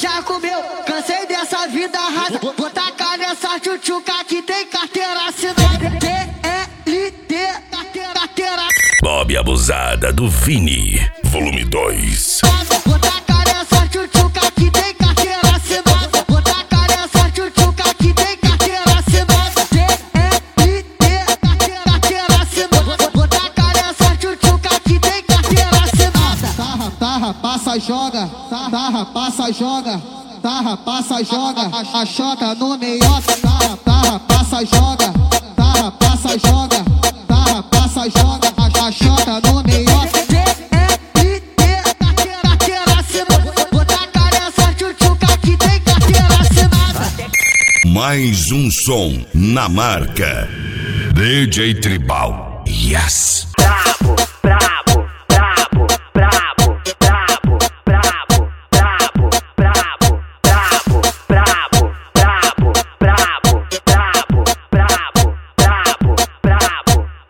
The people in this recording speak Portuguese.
já comeu. Cansei dessa vida rasa. Vou tacar nessa tchutchuca que tem carteira assinada. TLT, carteira. Bob Abusada do Vini, volume 2. Vou tacar nessa tchutchuca que tem carteira assinada. Vou tacar nessa tchutchuca que tem carteira assinada. TLT, carteira assinada. Vou tacar nessa tchutchuca que tem carteira assinada. Tarra, passa, joga. Tarra, passa, joga. Tarra, passa, joga. A chota no meiota. Tarra, passa, joga. Tarra, passa, joga. Tarra, passa, joga. A chota no meiota. Carteira assinada. Vou tacar nessa tchutchuca que tem carteira assinada. Mais um som na marca DJ Tribal. Yes!